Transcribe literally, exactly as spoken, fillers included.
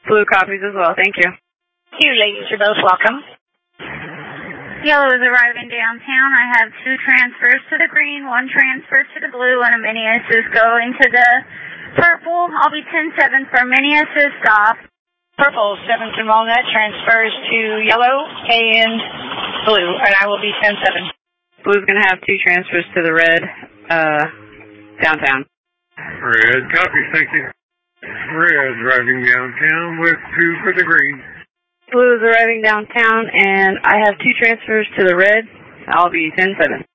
Blue copies as well, thank you. You ladies are both welcome. Yellow is arriving downtown. I have two transfers to the green, one transfer to the blue, and a mini assist going to the purple. I'll be ten seven for mini assist off. Purple, seventh and Walnut, transfers to yellow and blue, and I will be ten seven. Blue's going to have two transfers to the red, uh, downtown. Red, copy, thank you. Red driving downtown with two for the green. Blue is arriving downtown, and I have two transfers to the red. I'll be ten seven.